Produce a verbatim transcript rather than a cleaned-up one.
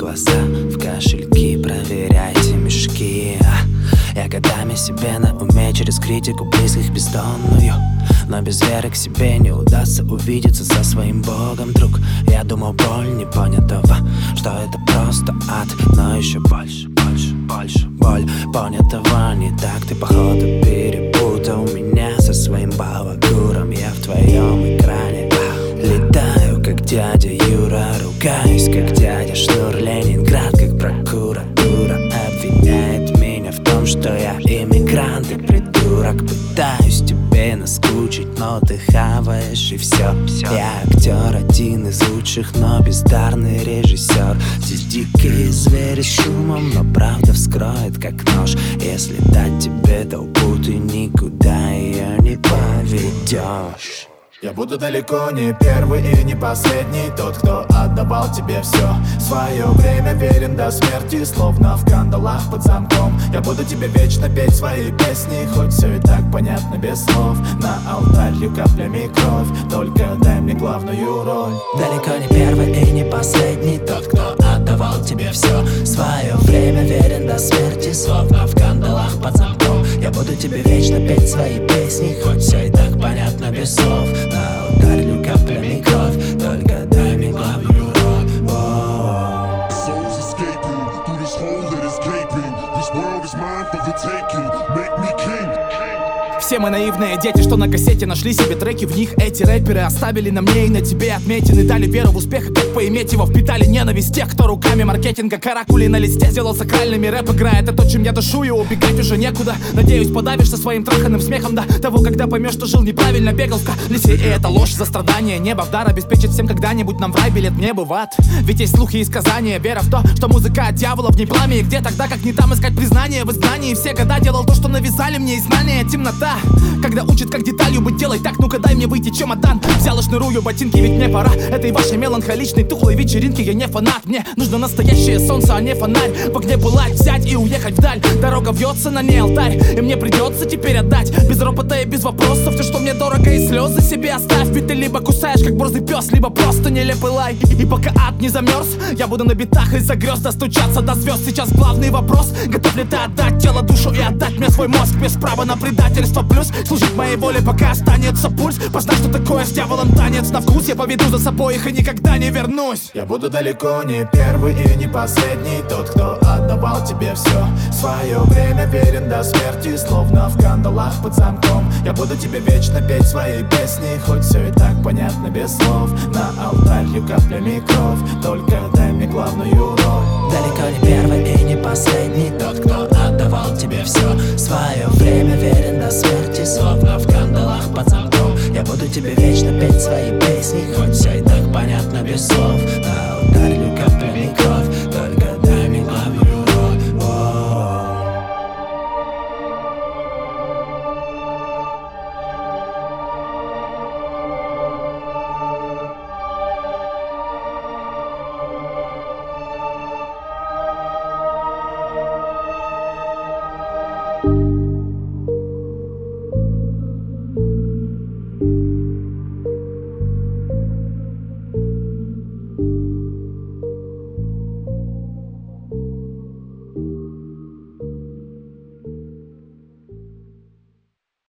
глаза в кошельки, проверяйте мешки. Я годами себе на уме через критику близких бездонную, но без веры к себе не удастся увидеться со своим Богом, друг. Я думал, боль непонятого, что это просто ад, но еще больше, больше, больше боль понятого не так. Ты походу перепутал меня со своим балагуром. Я в твоем экране летаю, как дядя Юра, ругаюсь, как дядя Шнур. Ленинград, как прокуратура, обвиняет меня в том, что я иммигрант и придурок. Пытаюсь тебе наскучить, но ты хаваешь и все. Я актер, один из лучших, но бездарный режиссер. Здесь дикие звери шумом, но правда вскроет как нож. Если дать тебе толпу, ты никуда ее не поведешь. Я буду далеко не первый и не последний, тот, кто отдавал тебе все. Свое время верен до смерти, словно в кандалах под замком. Я буду тебе вечно петь свои песни, хоть все и так понятно без слов. На алтарь лью каплями кровь, только дай мне главную роль. Далеко не первый и не последний, тот, кто отдавал тебе все. Свое время верен до смерти, словно в кандалах под замком. Я буду тебе вечно петь свои песни, хоть все и так понятно без слов. На алтарь лью каплями кровь, только дай мне главную роль. Souls escaping through this hole that is gaping. This world is mine for the taking. Make me king. Все мы наивные дети, что на кассете нашли себе треки. В них эти рэперы оставили на мне и на тебе отметины. Дали веру в успех, и как поиметь его. Впитали ненависть тех, кто руками маркетинга каракули на листе сделал сакральными. Рэп играет, это то, чем я душу, и убегать уже некуда. Надеюсь, подавишься своим траханным смехом до того, когда поймешь, что жил неправильно, бегал в колесе. И это ложь за страдания. Небо в дар обеспечит всем когда-нибудь нам в рай билет небо в ад. Ведь есть слухи и сказания, вера в то, что музыка от дьявола в ней пламя. И где тогда, как не там, искать признание в изгнании? Все года делал то, что навязали мне, и знания темнота. Когда учат, как деталью быть, делай так, ну-ка дай мне выйти, чемодан. Взял и шнурую ботинки, ведь мне пора. Этой вашей меланхоличной тухлой вечеринки я не фанат. Мне нужно настоящее солнце, а не фонарь. В огне пылать, взять и уехать вдаль. Дорога вьется, на ней алтарь, и мне придется теперь отдать. Без ропота и без вопросов все, что мне дорого, и слезы себе оставь. Ведь ты либо кусаешь, как борзый пес, либо просто нелепый лай. И пока ад не замерз, я буду на битах из-за грез достучаться до звезд. Сейчас главный вопрос: готов ли ты отдать тело, душу и отдать мне свой мозг без права на предательство? Плюс служить моей воле, пока останется пульс. Познай, что такое с дьяволом танец на вкус. Я поведу за собой их и никогда не вернусь. Я буду далеко не первый и не последний, тот, кто отдавал тебе все. Свое время верен до смерти, словно в кандалах под замком. Я буду тебе вечно петь свои песни, хоть все и так понятно без слов. На алтарь лью каплями кровь, только дай мне главную роль. Далеко не первый и не последний, тот, кто отдавал тебе все. Свое время верен до смерти, словно в кандалах под замком. Я буду тебе вечно петь свои песни, хоть все и так понятно без слов.